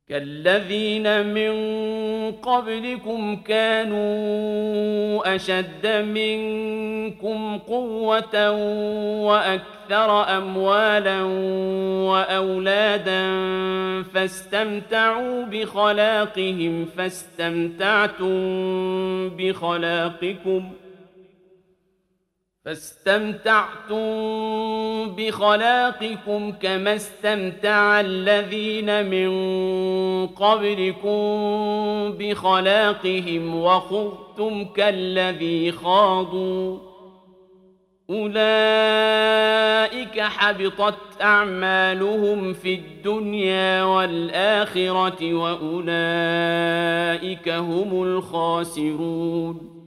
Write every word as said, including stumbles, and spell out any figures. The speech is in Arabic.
كالذين من قبلكم كانوا أشد منكم قوة وأكثر أموالا وأولادا فاستمتعوا بخلاقهم فاستمتعتم بخلاقكم فاستمتعتم بخلاقكم كما استمتع الذين من قبلكم بخلاقهم وخضتم كالذي خاضوا أولئك حبطت أعمالهم في الدنيا والآخرة وأولئك هم الخاسرون